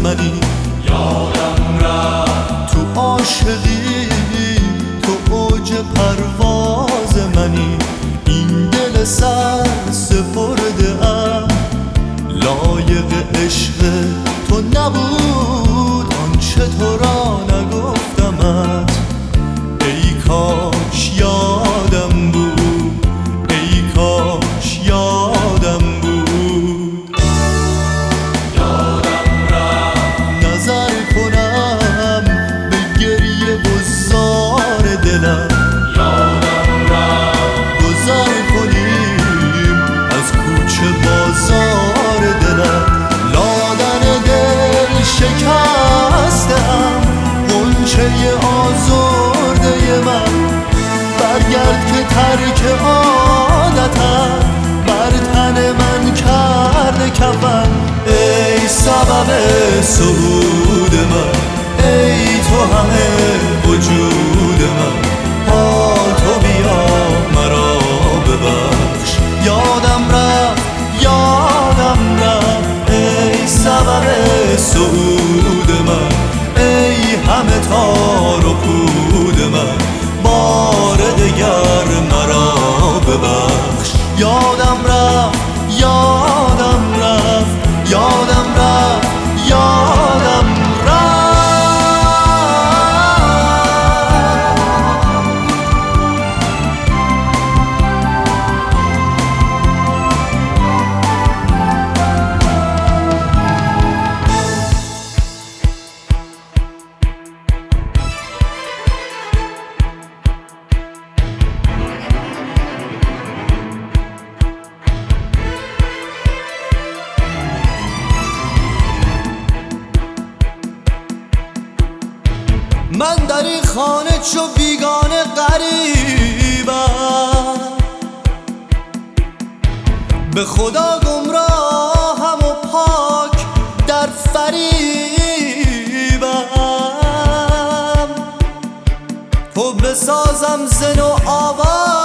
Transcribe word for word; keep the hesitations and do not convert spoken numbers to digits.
منی. یادم رفت تو عاشقی، تو اوج پرواز منی. این دل سر سپرده ام، لایق عشق تو نبود آنچه تو را نگفتمت. ای کاش یادم بود، ای کاش یادم بود. یادم رفت نظر کنم به گریه و زار دلم. یادم رفت گذر کنیم از کوچه بازار دلم. لادن دل شکستم، غنچه آزرده من. برگرد که ترک عادتم بر تن من کرده کفن. ای سبب صعود من، ای تو همه وجود من. با تو بیا مرا ببخش. یادم رفت، یادم رفت، ای سبب صعود من. ای همه تار و پود من، بار دگر مرا ببخش. یادم رفت، یادم رفت، یادم رفت، یادم رفت. من در این خانه چو بیگانه غریبم، به خدا گمراهم و پاک در فریبم. تو بسازم ز نو آواز